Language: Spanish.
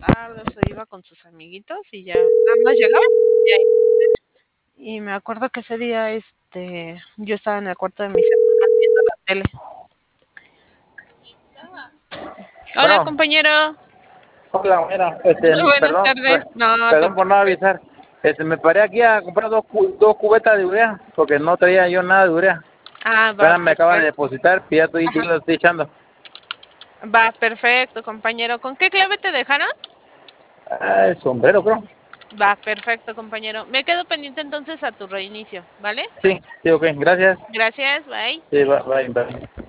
tarde, o se iba con sus amiguitos y ya nada más llegaba. Y, ahí. Y me acuerdo que ese día, yo estaba en el cuarto de mis hermanas viendo la tele. Hola, Bueno, compañero. hola, mira, Buenas perdón, tardes. No te perdón por no preocupes. avisar. Me paré aquí a comprar dos cubetas de urea, porque no traía yo nada de urea. Ah, va, Apenas me acaban de perfecto. depositar, y ya estoy, Ajá. lo estoy echando. Va, perfecto, compañero. ¿Con qué clave te dejaron? Ah, el sombrero, creo. Va, perfecto, compañero. Me quedo pendiente entonces a tu reinicio, ¿vale? Sí, sí, ok, gracias. Gracias, bye. Sí, bye, bye.